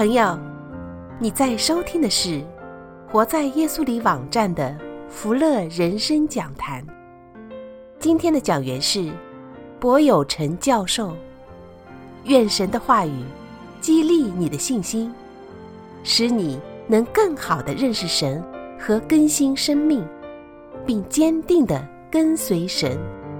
朋友，你在收听的是活在耶稣里网站的福乐人生讲坛。今天的讲员是柏友成教授。愿神的话语激励你的信心，使你能更好地认识神和更新生命，并坚定地跟随神。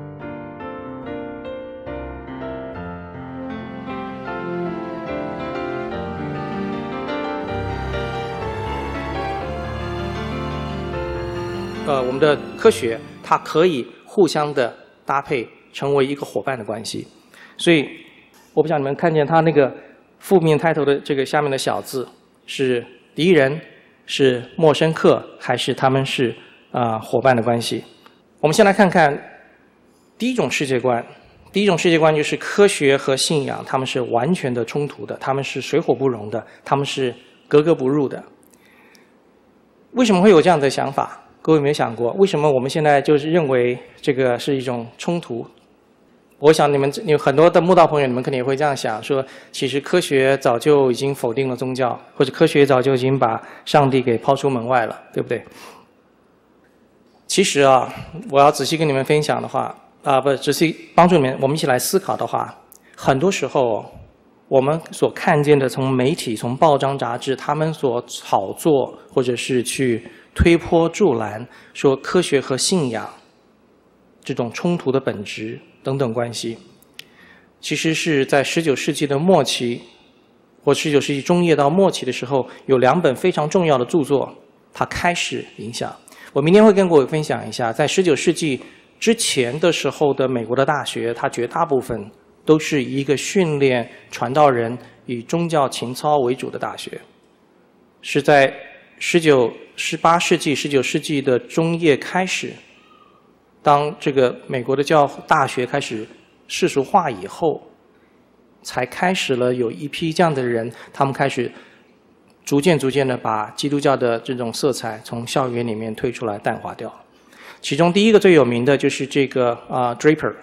我们的科学它可以互相的搭配，成为一个伙伴的关系。所以我不知道你们看见它那个负面开头的这个下面的小字，是敌人，是陌生客，还是他们是伙伴的关系？我们先来看看第一种世界观。第一种世界观就是科学和信仰，他们是完全的冲突的，他们是水火不容的，他们是格格不入的。为什么会有这样的想法？各位有没有想过，为什么我们现在就是认为这个是一种冲突？我想你们有很多的慕道朋友，你们肯定也会这样想，说其实科学早就已经否定了宗教，或者科学早就已经把上帝给抛出门外了，对不对？其实我要仔细跟你们分享的话，仔细帮助你们，我们一起来思考的话，很多时候我们所看见的，从媒体、从报章杂志，他们所炒作或者是去推波助澜，说科学和信仰这种冲突的本质等等关系，其实是在19世纪的末期或19世纪中叶到末期的时候，有2本非常重要的著作它开始影响。我明天会跟各位分享一下，在19世纪之前的时候的美国的大学，它绝大部分都是以一个训练传道人以宗教情操为主的大学，是在18世纪、19世纪的中叶开始，当这个美国的大学开始世俗化以后，才开始了有一批这样的人，他们开始逐渐的把基督教的这种色彩从校园里面推出来、淡化掉。其中第一个最有名的就是这个Draper，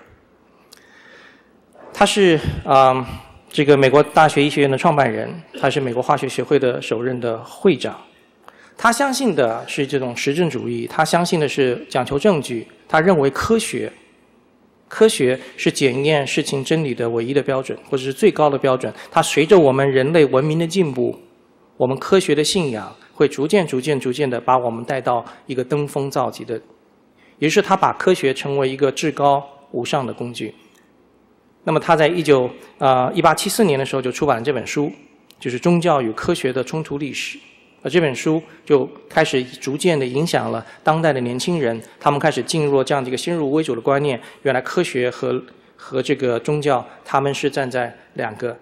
他是这个美国大学医学院的创办人，他是美国化学协会的首任的会长。他相信的是这种实证主义，他相信的是讲求证据，他认为科学是检验事情真理的唯一的标准，或者是最高的标准。它随着我们人类文明的进步，我们科学的信仰会逐渐的把我们带到一个登峰造极的，也就是他把科学成为一个至高无上的工具。那么他在1874年的时候就出版了这本书，就是《宗教与科学的冲突历史》。这本书就开始逐渐的影响了当代的年轻人，他们开始进入这样的一个先入为主的观念，原来科学和这个宗教，他们是站在2个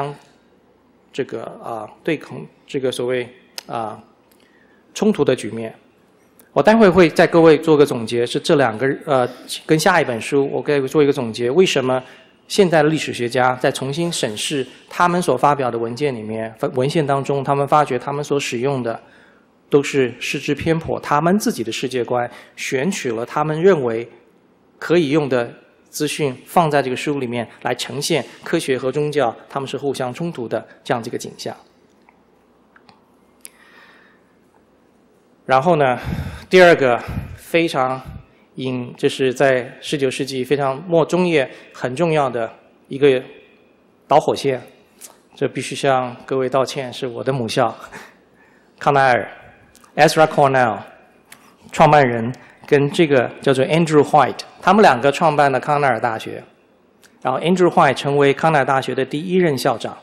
对抗这个所谓冲突的局面。我待会会在各位做个总结，是这2个跟下一本书我给做一个总结，为什么现在的历史学家在重新审视他们所发表的文献当中，他们发觉他们所使用的都是失之偏颇，他们自己的世界观选取了他们认为可以用的资讯放在这个书里面来呈现科学和宗教他们是互相冲突的这样这个景象。然后呢，第2个非常就是在19世纪非常中叶很重要的一个导火线，这必须向各位道歉，是我的母校康奈尔 Ezra Cornell 创办人跟这个叫做 Andrew White， 他们2个创办了康奈尔大学，然后 Andrew White 成为康奈尔大学的第1任校长。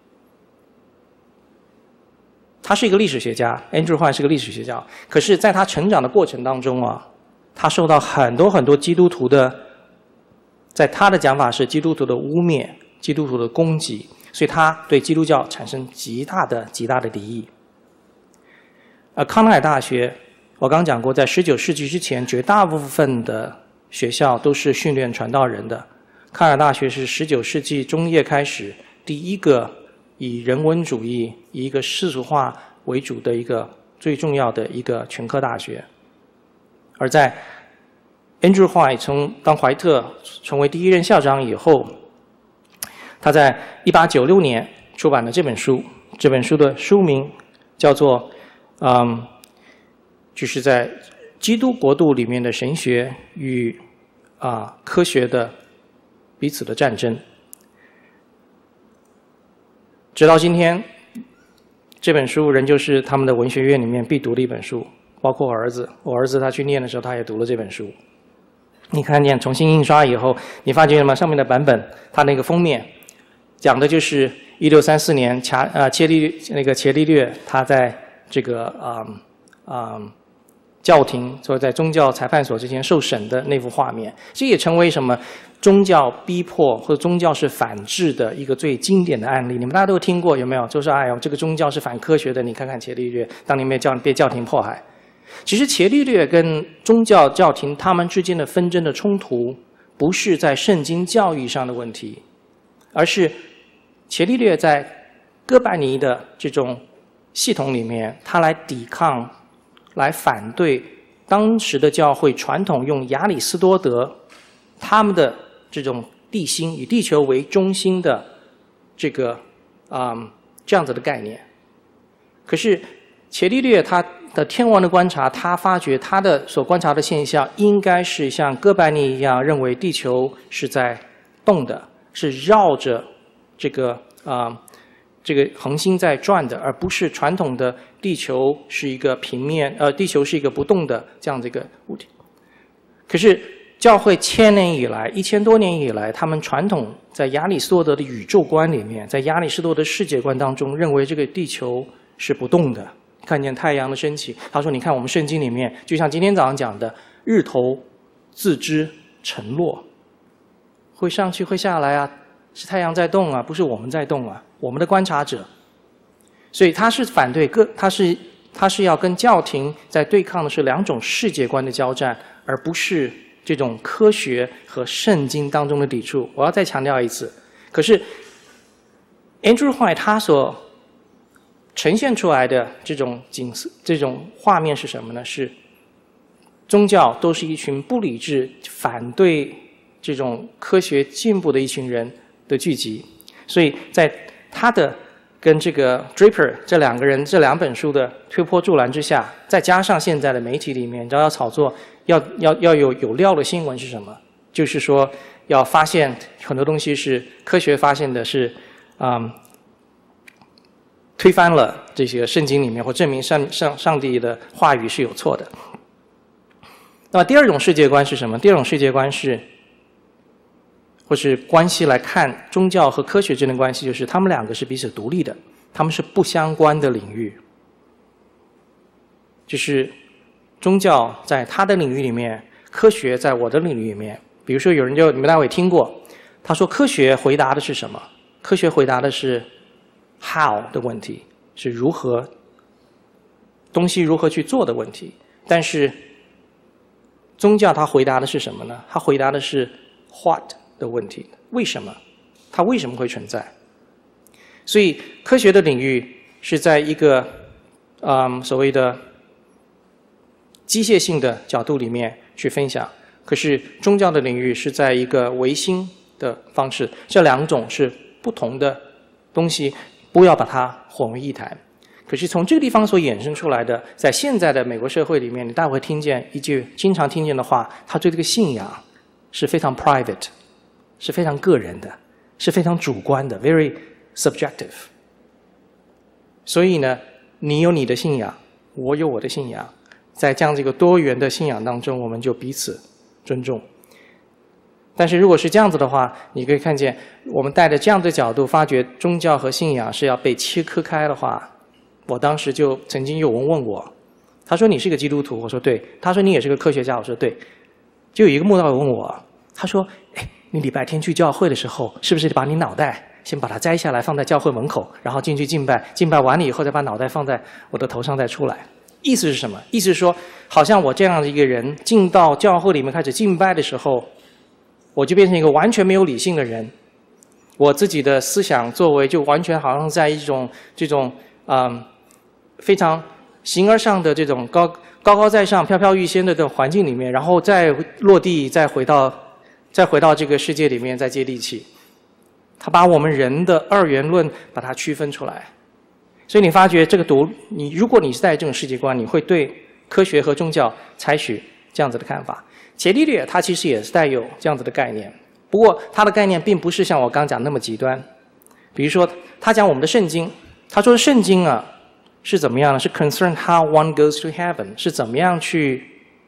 他是一个历史学家， Andrew White 是个历史学家，可是在他成长的过程当中他受到很多基督徒的，在他的讲法是基督徒的污蔑、基督徒的攻击，所以他对基督教产生极大的敌意。康奈尔大学我刚讲过，在19世纪之前，绝大部分的学校都是训练传道人的。康奈尔大学是19世纪中叶开始第1个以人文主义、以一个世俗化为主的一个最重要的一个全科大学。而在 Andrew White 当怀特成为第1任校长以后，他在1896年出版了这本书这本书的书名叫做就是在基督国度里面的神学与科学的彼此的战争。直到今天，这本书仍旧是他们的文学院里面必读的一本书，包括我儿子他去念的时候，他也读了这本书。你看见重新印刷以后，你发觉吗？上面的版本，它那个封面讲的就是1634年伽利略他在这个教廷或在宗教裁判所之前受审的那幅画面。这也成为什么宗教逼迫或者宗教是反智的一个最经典的案例。你们大家都听过有没有？就是哎呦，这个宗教是反科学的，你看看伽利略当年被教廷迫害。其实伽利略跟宗教教廷他们之间的纷争的冲突，不是在圣经教义上的问题，而是伽利略在哥白尼的这种系统里面，他来抵抗、来反对当时的教会传统用亚里士多德他们的这种地心以地球为中心的这个这样子的概念。可是伽利略他的天文的观察，他发觉他的所观察的现象应该是像哥白尼一样，认为地球是在动的，是绕着这个恒星在转的，而不是传统的地球是一个平面，地球是一个不动的这样的一个物体。可是教会1000多年以来，他们传统在亚里士多德的宇宙观里面，在亚里士多德的世界观当中，认为这个地球是不动的。看见太阳的升起，他说：“你看我们圣经里面，就像今天早上讲的，日头自知沉落，会上去会下来啊，是太阳在动啊，不是我们在动啊，我们的观察者。”所以他是反对他是要跟教廷在对抗的是两种世界观的交战，而不是这种科学和圣经当中的抵触。我要再强调一次，可是 Andrew White 他所呈现出来的这种这种画面是什么呢？是宗教都是一群不理智、反对这种科学进步的一群人的聚集。所以在他的跟这个 Draper 这两本书的推波助澜之下，再加上现在的媒体里面，你知道要炒作，要有料的新闻是什么？就是说要发现很多东西是科学发现的是推翻了这些圣经里面，或证明上帝的话语是有错的。那么第二种世界观是什么？第二种世界观是，或是关系来看宗教和科学之间的关系，就是他们两个是彼此独立的，他们是不相关的领域。就是宗教在他的领域里面，科学在我的领域里面。比如说有人你们大家也听过，他说科学回答的是什么？科学回答的是 how 的问题，是东西如何去做的问题。但是宗教它回答的是什么呢？它回答的是 what 的问题，为什么？它为什么会存在？所以科学的领域是在一个所谓的机械性的角度里面去分享，可是宗教的领域是在一个唯心的方式，这两种是不同的东西，不要把它混为一谈。可是从这个地方所衍生出来的，在现在的美国社会里面，你大概会听见一句经常听见的话，他对这个信仰是非常 private， 是非常个人的，是非常主观的 very subjective。 所以呢，你有你的信仰，我有我的信仰，在这样这个多元的信仰当中，我们就彼此尊重。但是如果是这样子的话，你可以看见我们带着这样的角度发觉宗教和信仰是要被切割开的话，我当时就曾经有人问我，他说你是个基督徒，我说对，他说你也是个科学家，我说对。就有一个慕道友问我，他说你礼拜天去教会的时候，是不是把你脑袋先把它摘下来放在教会门口，然后进去敬拜，敬拜完了以后再把脑袋放在我的头上再出来？意思是什么？意思是说好像我这样的一个人进到教会里面开始敬拜的时候，我就变成一个完全没有理性的人，我自己的思想作为就完全好像在一种这种非常形而上的这种高高在上、飘飘欲仙的这种环境里面，然后再落地，再回到这个世界里面再接地气。他把我们人的二元论把它区分出来。 所以你发觉这个如果你是带这种世界观，你会对科学和宗教采取这样子的看法。伽利略他其实也是带有这样子的概念，不过他的概念并不是像我刚讲那么极端。比如说，他讲我们的圣经，他说圣经啊是怎么样呢？是 concern how one goes to heaven， 是怎么样去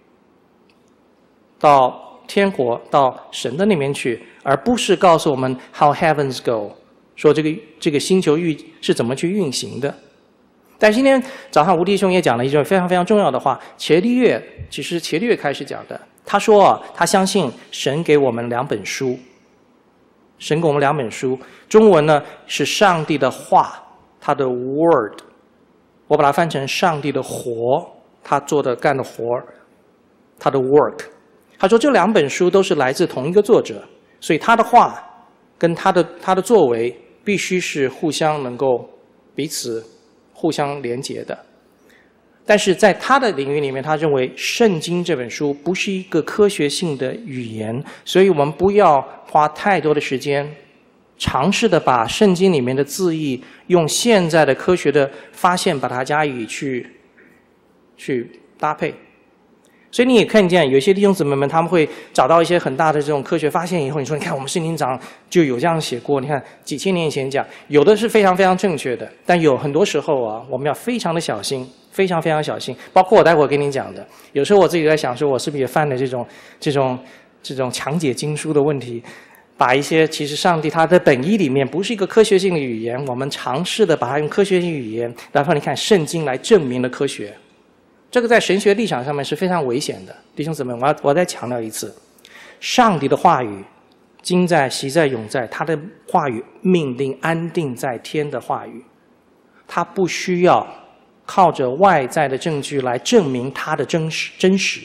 到天国、到神的那边去，而不是告诉我们 how heavens go， 说这个星球是怎么去运行的。但今天早上吴弟兄也讲了一句非常非常重要的话，伽利略开始讲的。他说啊，他相信神给我们2本书，神给我们2本书，中文呢是上帝的话，他的 word， 我把它翻成上帝的活，他干的活，他的 work。他说这2本书都是来自同一个作者，所以他的话跟他的作为必须是互相能够彼此互相连结的。但是在他的领域里面，他认为圣经这本书不是一个科学性的语言，所以我们不要花太多的时间尝试的把圣经里面的字义用现在的科学的发现把它加以去搭配。所以你也看见有些弟兄姊妹们，他们会找到一些很大的这种科学发现以后，你说你看我们圣经长就有这样写过，你看几千年以前讲，有的是非常非常正确的，但有很多时候啊，我们要非常的小心，非常非常小心。包括我待会儿跟你讲的，有时候我自己在想说，我是不是也犯了这种强解经书的问题，把一些其实上帝他的本意里面不是一个科学性的语言，我们尝试的把它用科学性语言，然后你看圣经来证明了科学。这个在神学立场上面是非常危险的，弟兄姊妹，我再强调一次，上帝的话语今在、昔在、永在，他的话语命令安定在天的话语，他不需要靠着外在的证据来证明他的真实。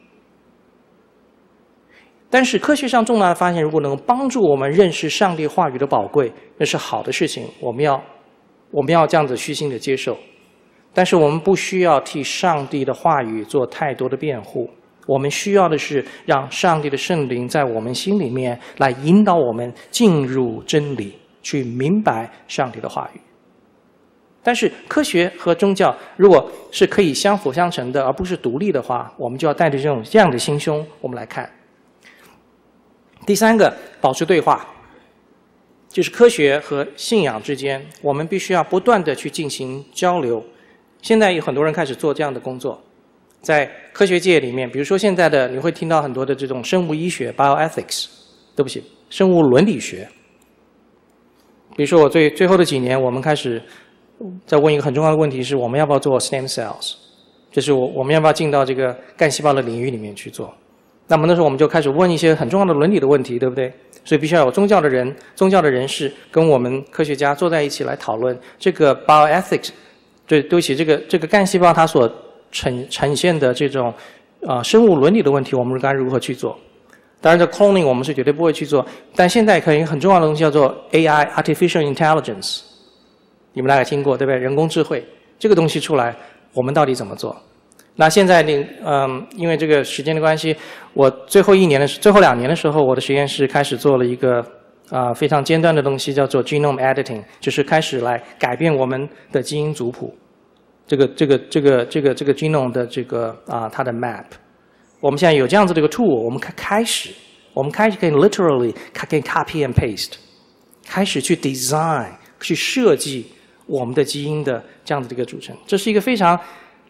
但是科学上重大的发现，如果能帮助我们认识上帝话语的宝贵，那是好的事情，我们要这样子虚心的接受。但是我们不需要替上帝的话语做太多的辩护，我们需要的是让上帝的圣灵在我们心里面来引导我们进入真理，去明白上帝的话语。但是科学和宗教如果是可以相辅相成的，而不是独立的话，我们就要带着这样的心胸我们来看。第3个，保持对话，就是科学和信仰之间，我们必须要不断的去进行交流。现在有很多人开始做这样的工作，在科学界里面，比如说现在的你会听到很多的这种生物医学 bioethics， 生物伦理学。比如说我最后的几年，我们开始在问一个很重要的问题，是我们要不要做 stem cells， 就是我们要不要进到这个干细胞的领域里面去做。那么那时候我们就开始问一些很重要的伦理的问题，对不对？所以必须要有宗教的人士跟我们科学家坐在一起来讨论这个 bioethics。对不起，这个干细胞它所呈现的这种生物伦理的问题，我们该如何去做？当然，这 cloning 我们是绝对不会去做，但现在可以很重要的东西叫做 AI artificial intelligence， 你们大概听过对不对？人工智慧这个东西出来，我们到底怎么做？那现在因为这个时间的关系，我最后2年的时候，我的实验室开始做了一个非常尖端的东西，叫做 genome editing， 就是开始来改变我们的基因族谱，这个 genome 的它的 map。我们现在有这样子的一个 tool， 我们开始可以 literally 可以 copy and paste， 开始去 design 去设计我们的基因的这样子的一个组成。这是一个非常，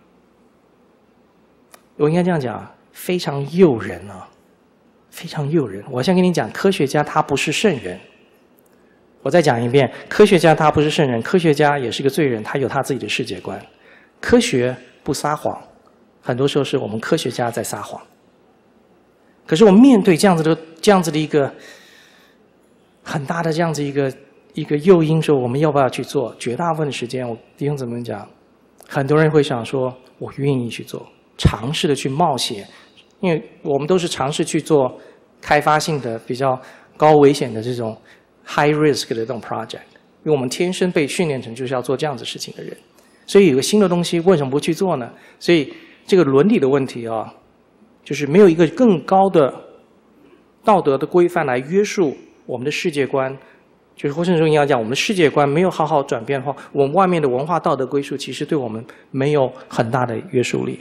我应该这样讲，非常诱人啊。非常诱人。我先跟你讲，科学家他不是圣人。我再讲一遍，科学家他不是圣人，科学家也是个罪人，他有他自己的世界观。科学不撒谎，很多时候是我们科学家在撒谎。可是我们面对这样子的一个很大的这样子一个诱因，说我们要不要去做？绝大部分的时间，我弟兄姊妹讲，很多人会想说，我愿意去做，尝试的去冒险。因为我们都是尝试去做开发性的、比较高危险的这种 high risk 的这种 project， 因为我们天生被训练成就是要做这样子事情的人，所以有个新的东西为什么不去做呢？所以这个伦理的问题啊，就是没有一个更高的道德的规范来约束我们的世界观， 就是或甚至应该讲，我们的世界观没有好好转变的话，我们外面的文化道德归属其实对我们没有很大的约束力。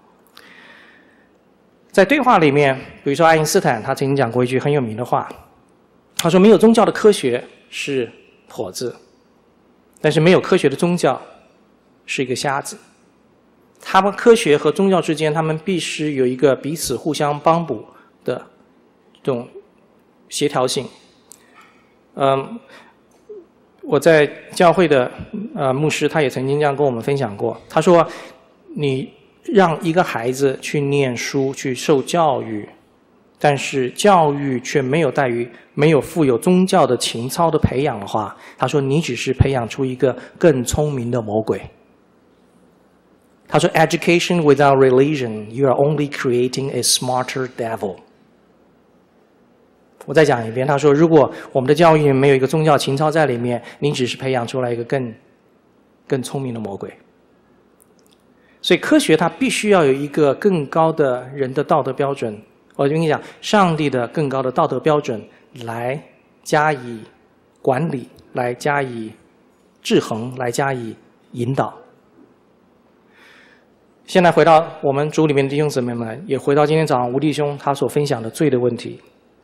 在对话里面，比如说爱因斯坦，他曾经讲过一句很有名的话，他说：“没有宗教的科学是跛子，但是没有科学的宗教是一个瞎子。”他们科学和宗教之间，他们必须有一个彼此互相帮补的这种协调性。我在教会的牧师，他也曾经这样跟我们分享过。他说：“你让一个孩子去念书、去受教育，但是教育却没有富有宗教的情操的培养的话，他说你只是培养出一个更聪明的魔鬼。”他说 ：“Education without religion, you are only creating a smarter devil。”我再讲一遍，他说：“如果我们的教育没有一个宗教情操在里面，你只是培养出来一个更聪明的魔鬼。”所以科学它必须要有一个更高的人的道德标准，我就跟你讲，上帝的更高的道德标准来加以管理，来加以制衡，来加以引导。现在回到我们组里面的弟兄姊妹们，也回到今天早上吴弟兄他所分享的罪的问题。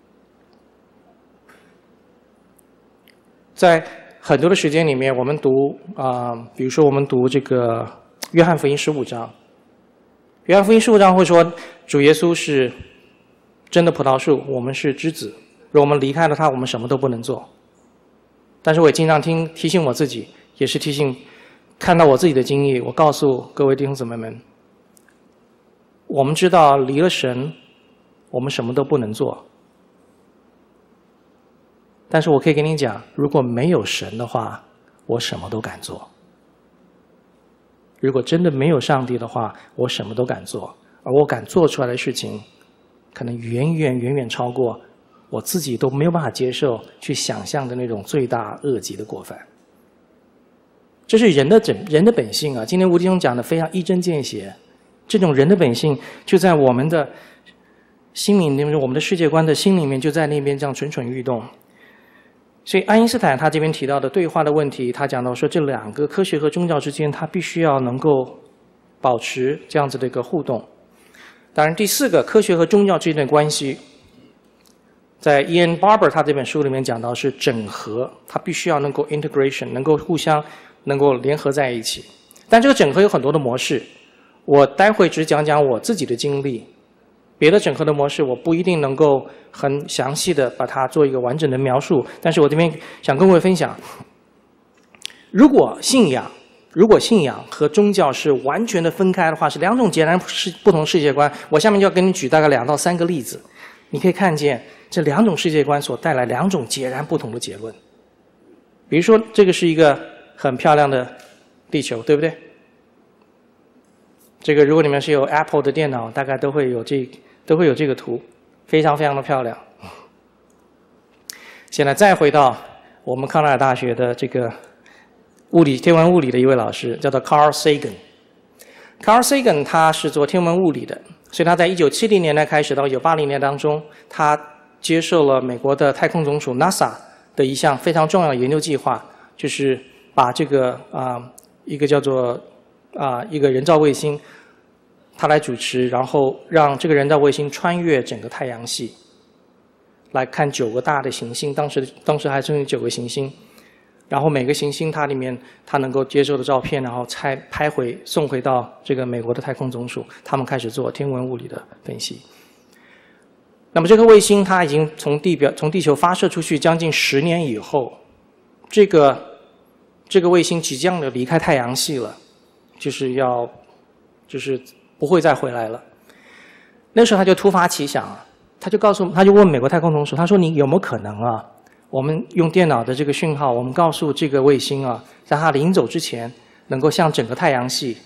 在很多的时间里面，我们读比如说我们读这个约翰福音15章，约翰福音15章会说，主耶稣是真的葡萄树，我们是枝子，如果我们离开了他，我们什么都不能做。但是我也经常提醒我自己，也是提醒看到我自己的经历，我告诉各位弟兄姊妹们，我们知道离了神，我们什么都不能做。但是我可以跟你讲，如果没有神的话，我什么都敢做。如果真的没有上帝的话，我什么都敢做，而我敢做出来的事情，可能远远超过我自己都没有办法接受、去想象的那种罪大恶极的过犯。这是人的本性啊！今天吴弟兄讲的非常一针见血，这种人的本性就在我们的心里面，我们的世界观的心里面就在那边这样蠢蠢欲动。所以爱因斯坦他这边提到的对话的问题，他讲到说这两个科学和宗教之间，他必须要能够保持这样子的一个互动。当然，第四个科学和宗教之间的关系，在 Ian Barber 他这本书里面讲到是整合，它必须要能够 integration， 能够互相能够联合在一起。但这个整合有很多的模式，我待会只讲讲我自己的经历。别的整合的模式，我不一定能够很详细的把它做一个完整的描述，但是我这边想跟各位分享，如果信仰和宗教是完全的分开的话，是两种截然不同的世界观。我下面就要跟你举大概2到3个例子，你可以看见这两种世界观所带来两种截然不同的结论。比如说，这个是一个很漂亮的地球，对不对？这个如果你们是有 Apple 的电脑，大概都会有这个图，非常的漂亮。现在再回到我们康奈尔大学的这个天文物理的一位老师，叫做 Carl Sagan。Carl Sagan 他是做天文物理的，所以他在1970年代开始到1980年当中，他接受了美国的太空总署 NASA 的一项非常重要的研究计划，就是把这个一个叫做一个人造卫星，他来主持，然后让这个人造卫星穿越整个太阳系，来看9个大的行星，当时还剩9个行星，然后每个行星它里面它能够接受的照片，然后送回到这个美国的太空总署，他们开始做天文物理的分析。那么这个卫星它已经从地球发射出去将近10年以后，这个卫星即将的离开太阳系了，就是不会再回来了。那时候他就突发奇想，他就问美国太空总署，他说：“你有没有可能啊？我们用电脑的这个讯号，我们告诉这个卫星啊，在它临走之前，能够向整个太阳系，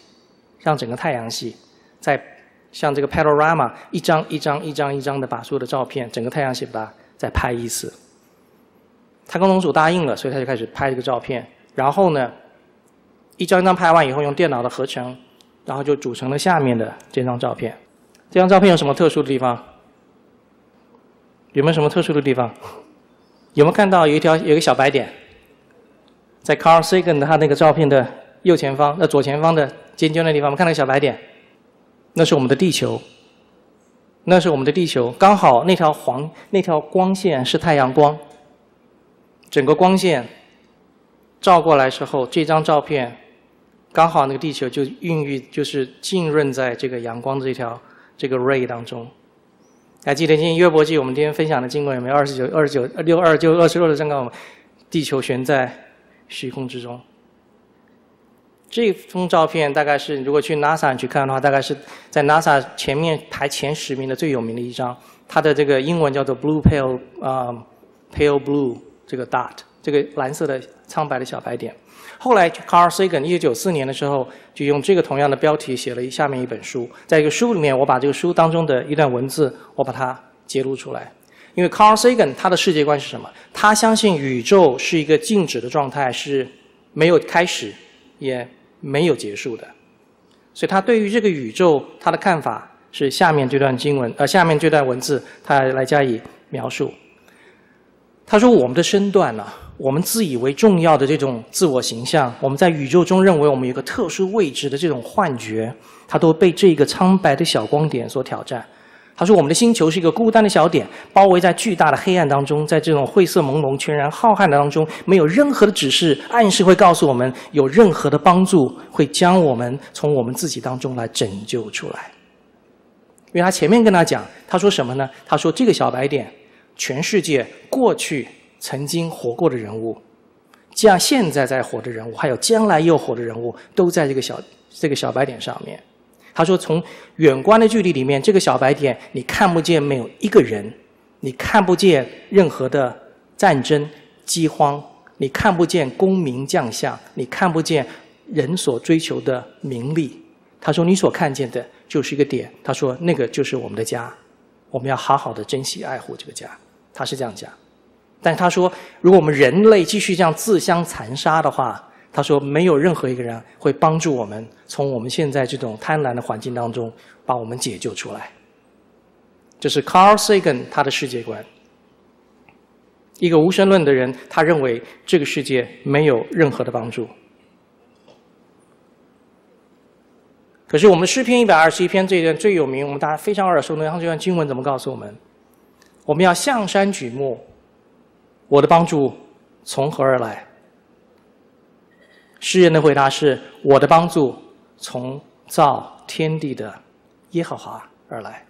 再像这个 panorama 一张一张的把所有的照片，整个太阳系把它再拍一次。”太空总署答应了，所以他就开始拍这个照片。然后呢，一张一张拍完以后，用电脑的合成，然后就组成了下面的这张照片。这张照片有什么特殊的地方？有没有什么特殊的地方？ 有没有看到有一个小白点，在 Carl Sagan 的他那个照片的右前方，左前方的尖尖的地方，我们看到小白点，那是我们的地球，那是我们的地球，刚好那条光线是太阳光，整个光线照过来时候，这张照片刚好那个地球就就是浸润在这个阳光的这个 ray 当中。还记得今天约伯记我们今天分享的经文有没有？26的正告我们，地球悬在虚空之中。这幅照片大概是如果去 NASA 去看的话，大概是在 NASA 前面排前10名的最有名的一张。它的这个英文叫做 Blue Pale Blue 这个 dot， 这个蓝色的苍白的小白点。后来 Carl Sagan 1994年的时候就用这个同样的标题写了下面一本书，在一个书里面我把这个书当中的一段文字我把它揭露出来。因为 Carl Sagan 他的世界观是什么？他相信宇宙是一个静止的状态，是没有开始也没有结束的。所以他对于这个宇宙他的看法是下面这段文字他来加以描述。他说我们的身段呢，我们自以为重要的这种自我形象，我们在宇宙中认为我们有个特殊位置的这种幻觉，它都被这个苍白的小光点所挑战。他说我们的星球是一个孤单的小点，包围在巨大的黑暗当中，在这种晦涩朦胧全然浩瀚的当中，没有任何的指示暗示会告诉我们有任何的帮助会将我们从我们自己当中来拯救出来。因为他前面跟他讲，他说什么呢？他说这个小白点全世界过去曾经活过的人物，像现在在活的人物，还有将来又活的人物，都在这个小白点上面。他说从远观的距离里面，这个小白点你看不见没有一个人，你看不见任何的战争饥荒，你看不见功名将相，你看不见人所追求的名利。他说你所看见的就是一个点，他说那个就是我们的家，我们要好好的珍惜爱护这个家。他是这样讲。但他说如果我们人类继续这样自相残杀的话，他说没有任何一个人会帮助我们从我们现在这种贪婪的环境当中把我们解救出来。这是 Carl Sagan 他的世界观。一个无神论的人，他认为这个世界没有任何的帮助。可是我们诗篇121篇这一段最有名，我们大家非常耳熟能详，这段经文怎么告诉我们？我们要向山举目，我的帮助从何而来？诗人的回答是：我的帮助从造天地的耶和华而来。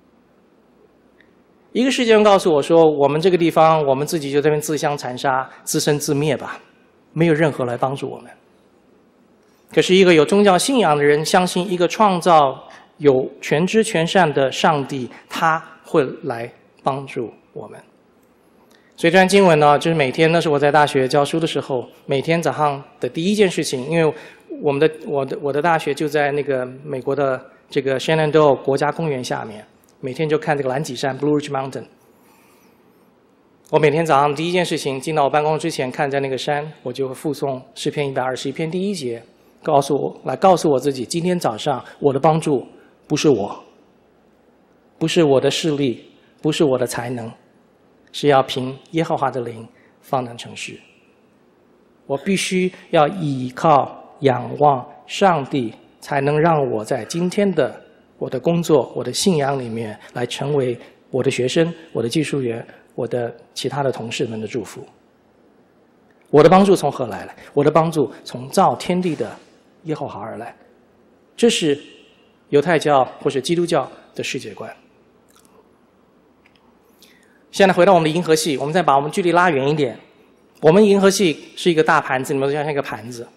一个世界人告诉我说，我们这个地方，我们自己就在这边自相残杀、自生自灭吧，没有任何来帮助我们。可是一个有宗教信仰的人，相信一个创造有全知全善的上帝，他会来帮助我们。所以这段经文呢，就是每天，那是我在大学教书的时候，每天早上的第一件事情，因为我的大学就在那个美国的这个 Shenandoah 国家公园下面，每天就看这个蓝脊山 Blue Ridge Mountain。我每天早上第一件事情，进到我办公之前，看在那个山，我就会复诵诗篇121篇第1节，告诉我自己，今天早上我的帮助不是我，不是我的势力，不是我的才能。是要凭耶和华的灵方能成事。我必须要倚靠仰望上帝，才能让我在今天的我的工作、我的信仰里面来成为我的学生、我的技术员、我的其他的同事们的祝福。我的帮助从何来了？我的帮助从造天地的耶和华而来。这是犹太教或是基督教的世界观。现在回到我们的银河系，我们再把我们距离拉远一点。我们银河系是一个大盘子，你们都像一个盘子。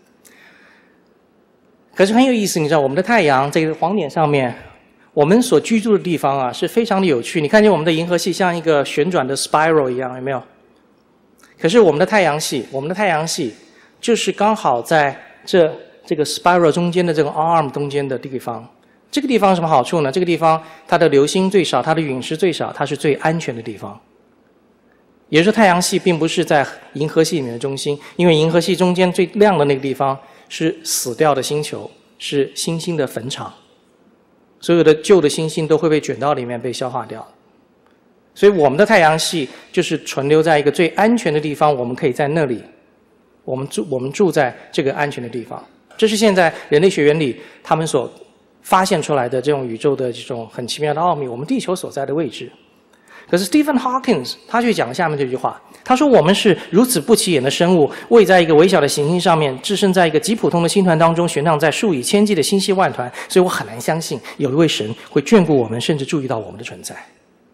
可是很有意思，你知道我们的太阳这个黄点上面，我们所居住的地方啊，是非常的有趣。你看见我们的银河系像一个旋转的 spiral 一样，有没有？可是我们的太阳系就是刚好在这个 spiral 中间的这个 arm 中间的地方。这个地方有什么好处呢？这个地方它的流星最少，它的陨石最少，它是最安全的地方。也就是太阳系并不是在银河系里面的中心，因为银河系中间最亮的那个地方是死掉的星球，是星星的坟场，所有的旧的星星都会被卷到里面被消化掉。 所以我们的太阳系就是存留在一个最安全的地方，我们可以在那里，我们住在这个安全的地方。这是现在人类学原理他们所发现出来的这种宇宙的这种很奇妙的奥秘，我们地球所在的位置。可是 Stephen Hawking 他却讲了下面这句话，他说我们是如此不起眼的生物，位在一个微小的行星上面，置身在一个极普通的星团当中，旋荡在数以千计的星系万团，所以我很难相信有一位神会眷顾我们，甚至注意到我们的存在。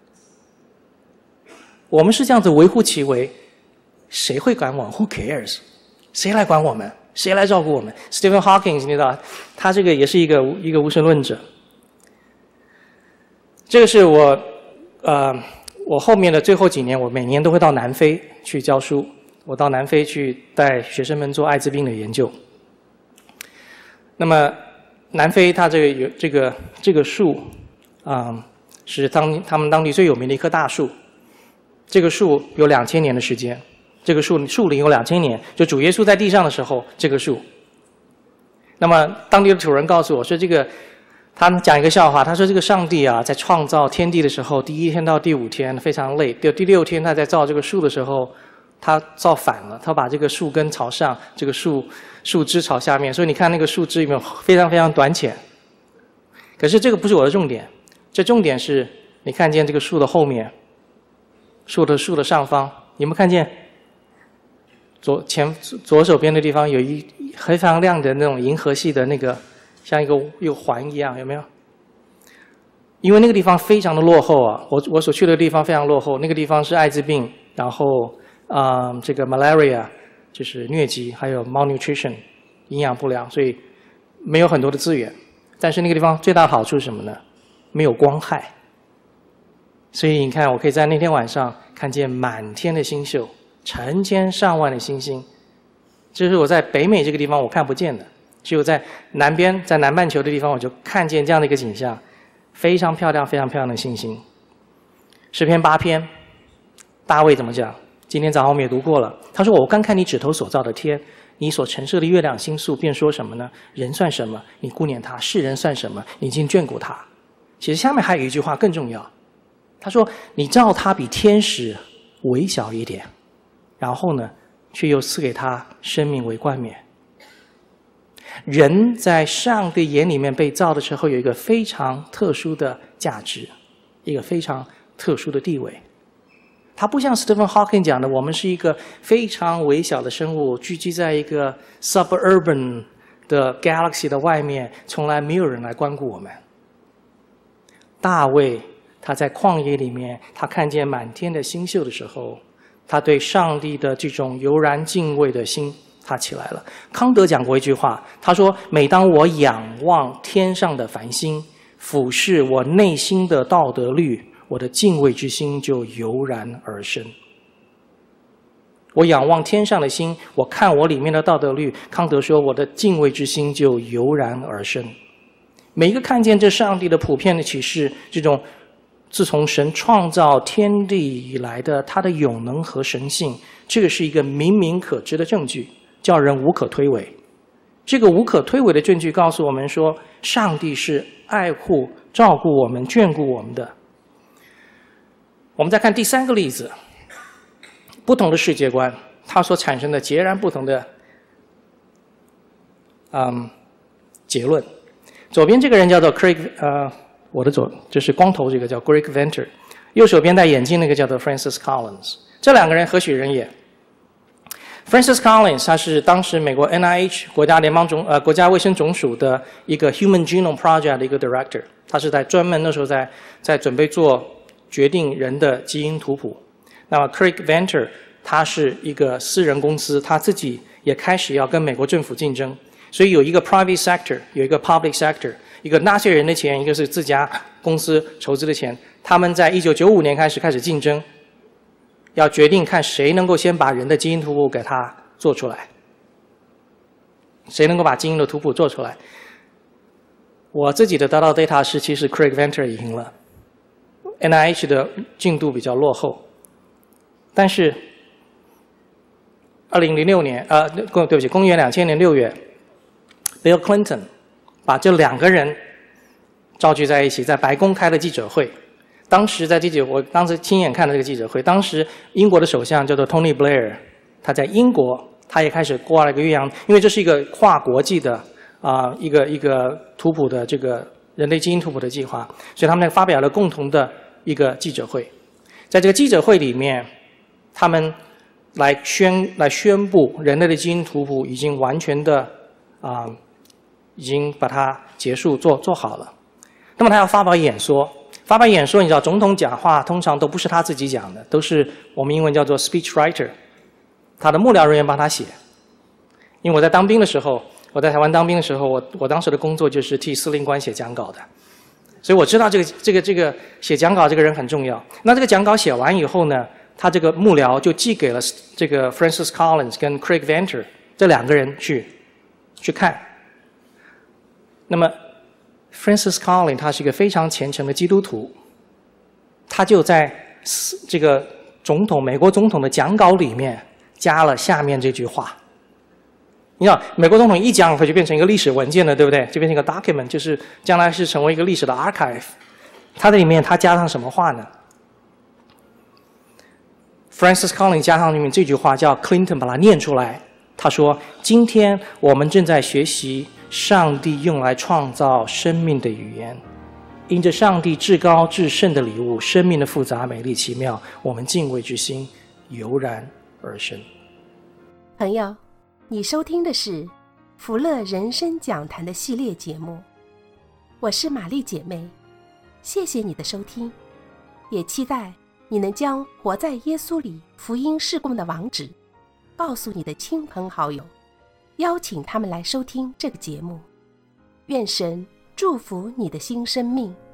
我们是这样子微乎其微，谁会管我们 ？Who cares？ 谁来管我们？谁来照顾我们 ？Stephen Hawking 你知道，他这个也是一个无神论者。这个是我后面的最后几年，我每年都会到南非去教书。我到南非去带学生们做艾滋病的研究。那么南非它这个树是他们当地最有名的一棵大树。这个树有2000年的时间，这个树龄有2000年，就主耶稣在地上的时候，这个树。那么当地的主人告诉我说，他们讲一个笑话，他说这个上帝啊，在创造天地的时候，第1天到第5天非常累，第6天他在造这个树的时候，他造反了，他把这个树根朝上，这个树枝朝下面，所以你看那个树枝有没有非常非常短浅。可是这个不是我的重点，这重点是你看见这个树的后面。树的上方，你们看见左手边的地方有一非常亮的那种银河系的那个，像一个环一样，有没有？因为那个地方非常的落后啊，我所去的地方非常落后，那个地方是艾滋病，然后这个 malaria 就是疟疾，还有 malnutrition 营养不良，所以没有很多的资源。但是那个地方最大的好处是什么呢？没有光害。所以你看，我可以在那天晚上看见满天的星宿，成千上万的星星。这是我在北美这个地方我看不见的，只有在南边，在南半球的地方，我就看见这样的一个景象，非常漂亮、非常漂亮的星星。诗篇8篇，大卫怎么讲？今天早上我们也读过了。他说：“我刚看你指头所造的天，你所陈设的月亮星宿，便说什么呢？人算什么？你顾念他；世人算什么？你竟眷顾他。”其实下面还有一句话更重要。他说：“你造他比天使微小一点，然后呢，却又赐给他生命为冠冕。”人在上帝眼里面被造的时候，有一个非常特殊的价值，一个非常特殊的地位。他不像 Stephen Hawking 讲的，我们是一个非常微小的生物，聚集在一个 suburban 的 galaxy 的外面，从来没有人来关顾我们。大卫他在旷野里面，他看见满天的星宿的时候，他对上帝的这种油然敬畏的心，他起来了。康德讲过一句话，他说：“每当我仰望天上的繁星，俯视我内心的道德律，我的敬畏之心就油然而生。”我仰望天上的星，我看我里面的道德律，康德说，我的敬畏之心就油然而生。每一个看见这上帝的普遍的启示，这种自从神创造天地以来的他的永能和神性，这个是一个明明可知的证据，叫人无可推诿。这个无可推诿的证据告诉我们说，上帝是爱护、照顾我们、眷顾我们的。我们再看第3个例子，不同的世界观，它所产生的截然不同的结论。左边这个人叫做 Craig 我的就是光头这个叫 Craig Venter， 右手边戴眼镜那个叫做 Francis Collins。这2个人何许人也？ Francis Collins 他是当时美国 NIH 国家卫生总署的一个 Human Genome Project 的一个 Director， 他是专门那时候在准备做决定人的基因图谱。那么 Craig Venter 他是一个私人公司，他自己也开始要跟美国政府竞争，所以有一个 private sector， 有一个 public sector， 一个纳税人的钱，一个是自家公司筹资的钱。他们在1995年开始竞争，要决定看谁能够先把人的基因图谱给他做出来，谁能够把基因的图谱做出来。我自己的得到 data 是，其实 Craig Venter 赢了 ，NIH 的进度比较落后。但是2006年，对不起，公元2000年6月 ，Bill Clinton 把这2个人召集在一起，在白宫开了记者会。 当时在我当时亲眼看了这个记者会，当时英国的首相叫做 Tony Blair， 他在英国他也开始挂了一个岳阳，因为这是一个跨国际的一个图谱的这个人类基因图谱的计划，所以他们发表了共同的一个记者会。在这个记者会里面，他们来宣布人类的基因图谱已经完全的已经把它结束做好了。那么他要发表演说。发表演说，你知道，总统讲话通常都不是他自己讲的，都是我们英文叫做 speech writer， 他的幕僚人员帮他写。因为我在当兵的时候，我在台湾当兵的时候，我当时的工作就是替司令官写讲稿的，所以我知道这个写讲稿这个人很重要。那这个讲稿写完以后呢，他这个幕僚就寄给了这个 Francis Collins 跟 Craig Venter 这2个人去看。那么Francis Collins 他是一个非常虔诚的基督徒，他就在这个美国总统的讲稿里面加了下面这句话。你知道，美国总统一讲，它就变成一个历史文件了，对不对？就变成一个 document， 就是将来是成为一个历史的 archive。他在里面他加上什么话呢 ？Francis Collins 加上里面这句话，叫 Clinton 把它念出来。他说：“今天我们正在学习上帝用来创造生命的语言，因着上帝至高至圣的礼物，生命的复杂、美丽、奇妙，我们敬畏之心油然而生。” 朋友，你收听的是福乐人生讲坛的系列节目，我是玛丽姐妹，谢谢你的收听，也期待你能将活在耶稣里福音事工的网址告诉你的亲朋好友，邀请他们来收听这个节目。愿神祝福你的新生命。